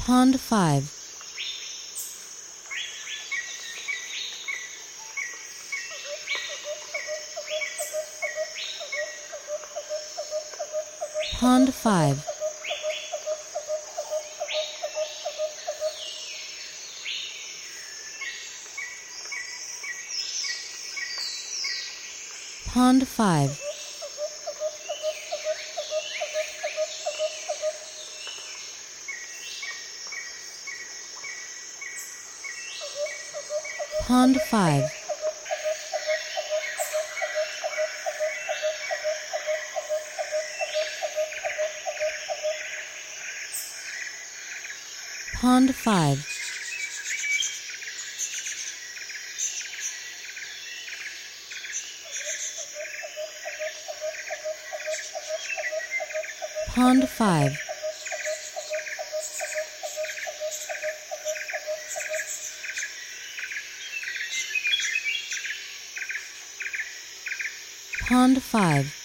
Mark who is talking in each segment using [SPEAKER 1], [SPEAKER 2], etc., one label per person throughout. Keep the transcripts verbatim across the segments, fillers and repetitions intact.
[SPEAKER 1] Pond five. Pond five. Pond five. Pond five. Pond five. Pond five. Pond five.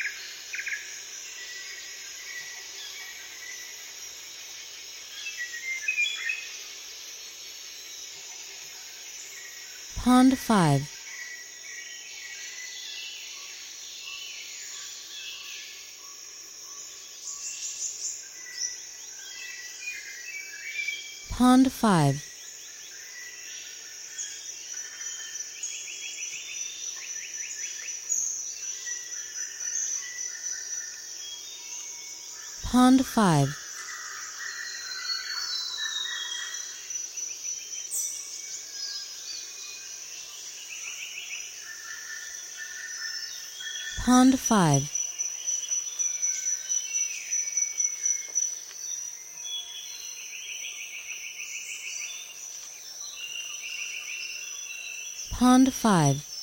[SPEAKER 1] Pond five. Pond five. Pond five. Pond five. Pond five.